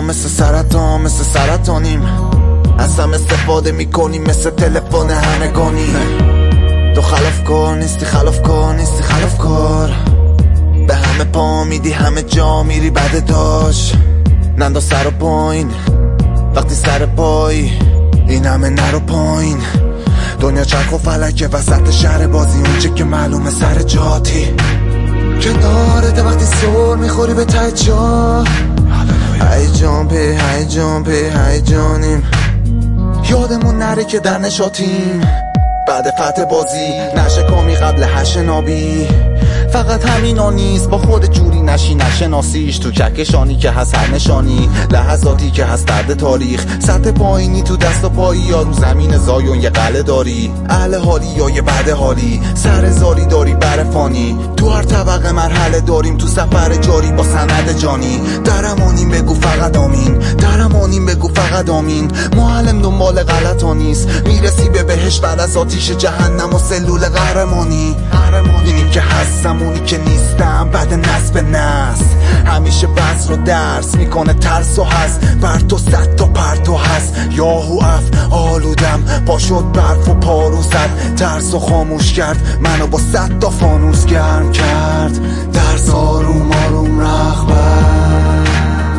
مثل سرطان مثل سرطانیم، از هم استفاده میکنیم مثل تلفن همگانی. تو خلاف کار نیستی، خلاف کار نیستی، خلاف کار. به همه پا میدی، همه جا میری بعد داشت. ننداز سر و پایین وقتی سر پایی، این همه نرو پایین. دنیا چرخ و فلکه وسط شهر بازی، اونچه که معلومه سر جاتی. کنارته وقتی سر میخوری به ته جا، هیجان پی هیجان پی هیجانیم. یادمون نره که در نشاتیم، بعد فتح بازی نشکامی قبل هش نابی. فقط همینا نیست، با خود جوری نشی نشناسیش. تو کهکشانی که هست هر نشانی، لحظاتی که هست درد تاریخ. سطح پایینی تو دست و پایی، یا رو زمین زایون یه قله داری. اهل حالی یا یه بعد حالی، سر زاری داری بر فانی. تو هر طبقه مرحله داریم، تو سفر جاری با سند جانی. درمانیم بگو فقط آمین، درمانیم بگو فقط آمین. معلم دنبال غلطا نیست، میرسی به بهشت بعد از آتیش جهنم و سلول قهرمانی. اینی که هستم اونی که نیستم، بعد نصب به نصب. همیشه بس رو درس میکنه ترس و هست، بر تو صد تا پرتو هست. یاهو اف آلودم، پا شد برف و پارو زد. ترس و خاموش کرد، منو با صد تا فانوس گرم کرد. درس آروم آروم رغبت.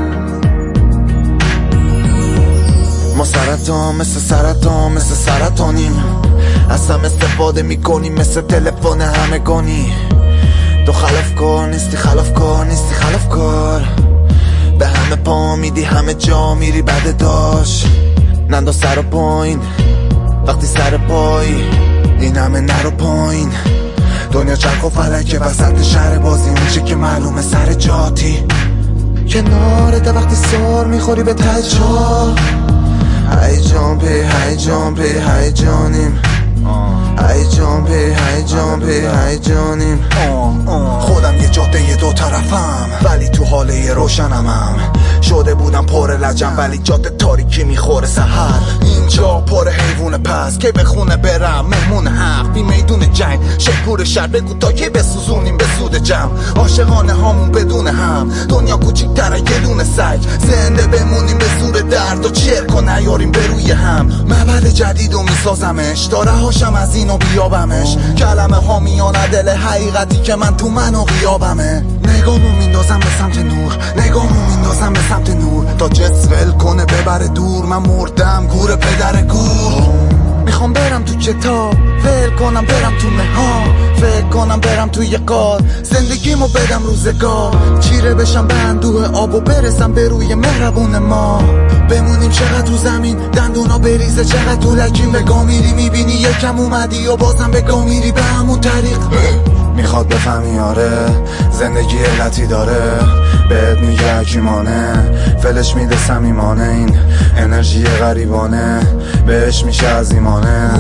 ما سرطان مثل سرطان مثل سرطانیم، از هم استفاده میکنیم مثل تلفن همگانی. تو خلاف کار نیستی، خلاف کار نیستی، خلاف کار. به همه پا میدی، همه جا میری بعد داشت. ننداز سر و پایین وقتی سر پایی، این همه نرو پایین. دنیا چرخ و فلکه وسط شهر بازی، اونچه که معلومه سر جاتی. کنارته وقتی سر میخوری به ته جا، هیجان پی هیجان پی هیجانیم. هیجان پی هیجان پی هیجانیم. خودم یه جاده دو طرفم، ولی تو حاله روشنمم. شده بودم پر لجم، ولی جاده تاریکی میخوره سحر. اینجا پر حیوان پس که به خونه برم، مهمون حق بی میدون جنگ. شکور شهر بگو تا که بسوزونیم به سود جمع. عاشقانه هامون بدون هم، دنیا کوچیک‌تره یه دونه سگ. زنده بمونیم به زور درد و چرک و نیاریم به روی هم. معبد جدید و میسازمش، تا رهاشم از اینو بیابمش. کلمه ها میانه دل حقیقتی که من تو منو غیابمه. نگامو میندازم به سمت نور، نگامو میندازم به سمت نور. تا جس ول کنه ببره دور، من مردم گور پدر گور. میخوام برم تو کتاب، ول کنم برم تو نها. فکر کنم برم توی کار، زندگیمو بدم روزگار. چیره بشم به اندوه آب و برسم به روی مهربون ما. بمونیم چقدر رو زمین، دندونا بریزه چقدر تو لکیم. بگاه میری میبینی یکم اومدی و بازم بگاه میری به همون طریق. میخواد بفهمی آره، زندگی علتی داره. بهت میگه حکیمانه، فلش میده صمیمانه. این انرژی غریبانه، بهش میشه از ایمانه.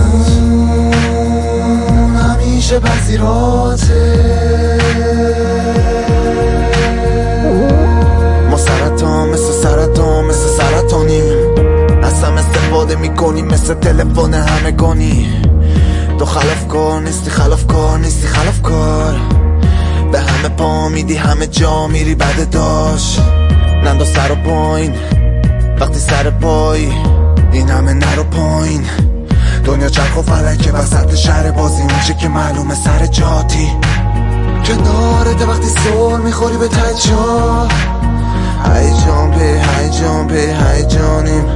همیشه پذیراته. ما سرطان مثل سرطان مثل سرطانیم، از هم استفاده میکنیم مثل تلفن همگانی. تو خلاف کار نیستی، خلاف کار نیستی، خلاف کار. به همه پا میدی، همه جا میری بعد داشت. ننداز سر و پایین وقتی سر پایی، این همه نرو پایین. دنیا چرخ و فلکه وسط شهر بازی، اونچه که معلومه سر جاتی. کنارته وقتی سر میخوری به ته جا، هیجان پی هیجان پی هیجانیم.